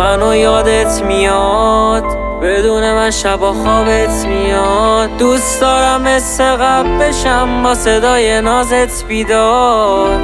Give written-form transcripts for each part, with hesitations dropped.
منو یادت میاد، بدون من شبا خوابت میاد. دوست دارم مثل قبل بشم با صدای نازت بیدار،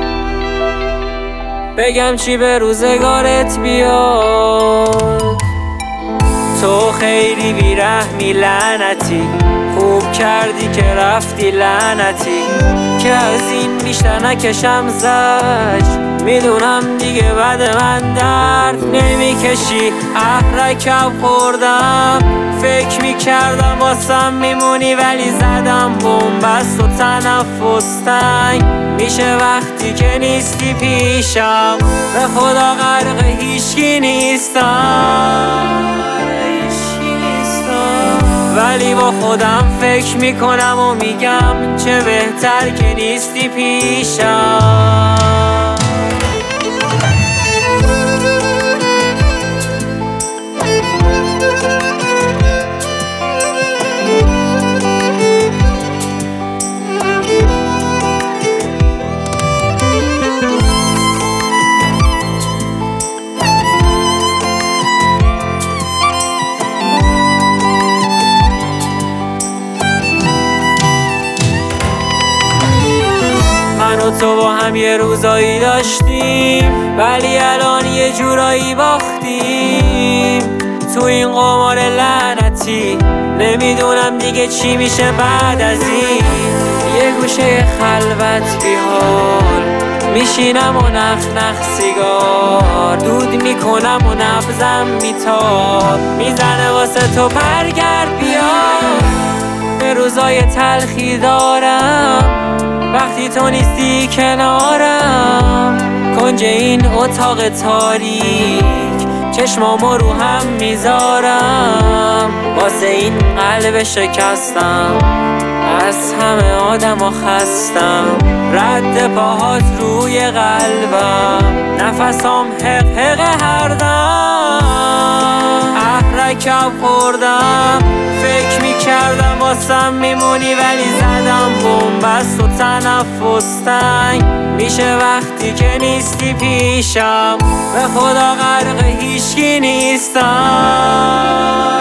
بگم چی به روزگارت بیاد. تو خیلی بیرحمی لعنتی، خوب کردی که رفتی لعنتی، که از این بیشتر نکشم زجر. میدونم دیگه بعد من درد نمیکشی، احرکم خوردم، فکر میکردم واسم میمونی ولی زدم بومبست و تنفس تنگ میشه وقتی که نیستی پیشم. به خدا غرق هیچکی نیستم، ولی با خودم فکر میکنم و میگم چه بهتر که نیستی پیشم. من و تو با هم یه روزایی داشتیم، ولی الان یه جورایی باختیم تو این قمار لعنتی. نمیدونم دیگه چی میشه بعد از این. یه گوشه خلوت بیحال میشینم و نخ سیگار دود میکنم و نبضم میتاب میزنه واسه تو برگرد بیا. به روزای تلخی دارم وقتی تو نیستی کنارم، کنج این اتاق تاریک چشمامو رو هم میذارم، واسه این قلب شکستم از همه آدم و خستم. رد پاهات روی قلبم، نفسام حق هر دم. احرکم خوردم، فکر میکردم واسم میمونی ولی زدم بومبست و تنفس تنگ میشه وقتی که نیستی پیشم. به خدا غرق هیچکی نیستم،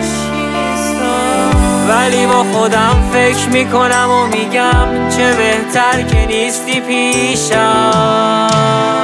ولی با خودم فکر میکنم و میگم چه بهتر که نیستی پیشم.